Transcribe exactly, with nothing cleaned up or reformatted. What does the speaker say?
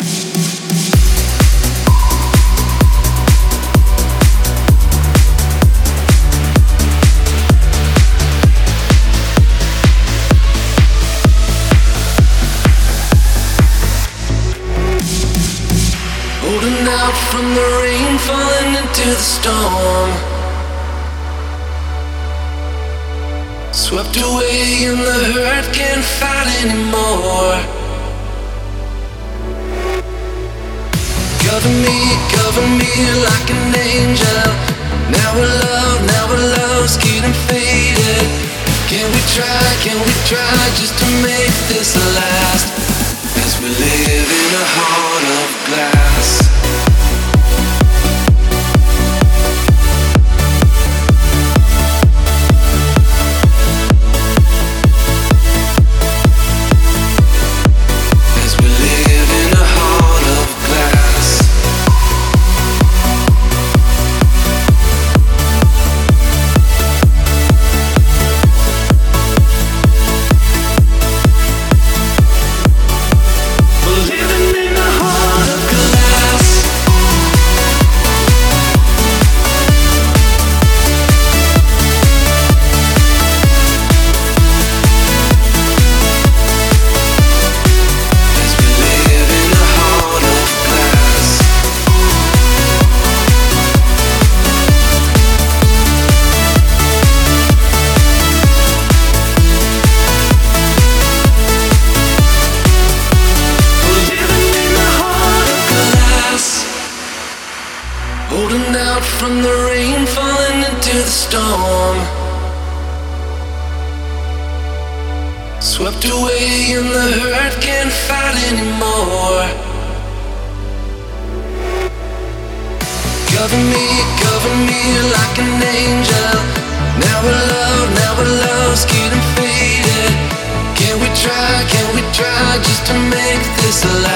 Holding out from the rain, falling into the storm. Swept away and the hurt can't fight anymore. Cover me, cover me like an angel. Now our love, now our love's getting faded. Can we try, can we try just to make this last? As we live in a heart of glass. Holding out from the rain, falling into the storm. Swept away and the hurt can't fight anymore. Cover me, cover me like an angel. Now our love, now our love's getting faded. Can we try, can we try just to make this last?